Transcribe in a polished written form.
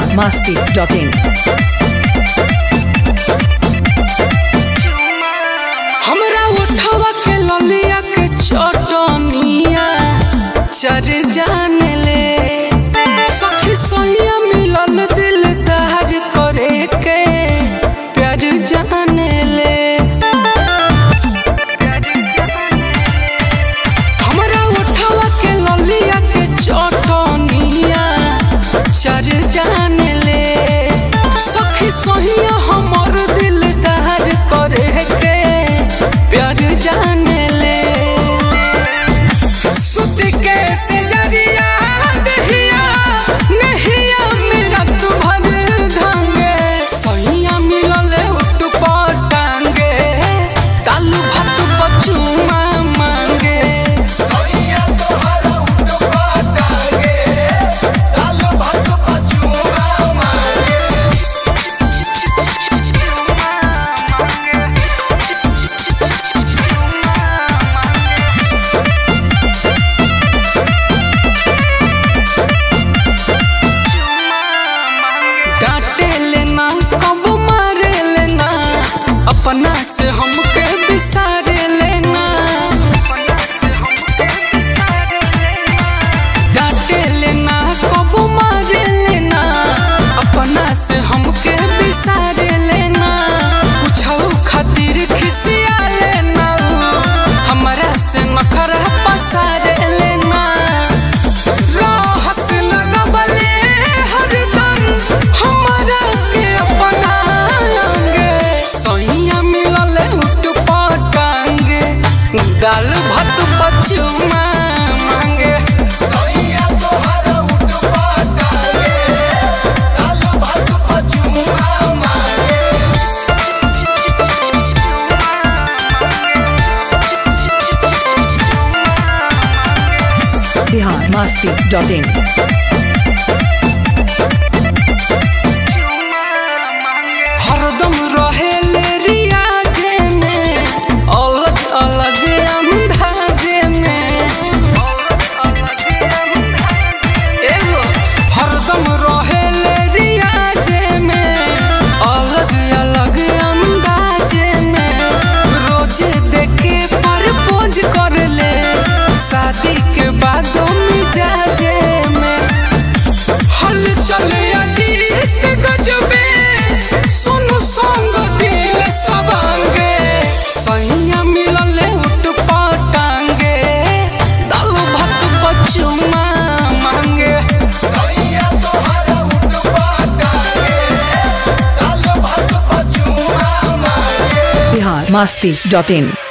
biharmasti.in हमरा उठावा के ललिया के चटनिया चर जाने ले सखी सोहिया मिलल दिल दहर करे के प्यार जाने ले हमरा उठावा के ललिया के चटनिया चर जाने ले सखी सोहिया हमर दिल दहर करे के प्यार जाने ले सुत के सजरिया दहिया नहिया मेरा तू भर धांगे सैया मिलल उठ पटांगे तालू भात बचुमा मांगे सैया तोहर उठ पटांगे तालू भात बचुमा मांगे डांटे लेना कब मारे लेना अपना से हमके बिसारे लेना डांटे लेना कब मारे लेना अपना से हमके बिसारे लेना पूछो खातिर खिसिया लेना हमरा से नखरा पसारे लेना रहस लगबले हरदम हमरा के अपना अंगे सैया मिलल उठ पटांगे दाल भात बचुमा मांगे सैया तोहर उठ पटांगे तालू भात बचुमा मांगे biharmasti.in हरदम रहेले रियाजे में अलग अलग अंदाजे में एगो हरदम रहेले रियाजे में अलग अलग अंदाजे में रोजे देखे प्रपोज कर ले शादी के बाद मिजाजे में हल चले अजीत गजबे सुनु संग दिल सबांगे सैया मिलल उठ पटांगे दाल भात बचुमा मांगे सैया तोहर उठ पटांगे तालू भात बचुमा मांगे biharmasti.in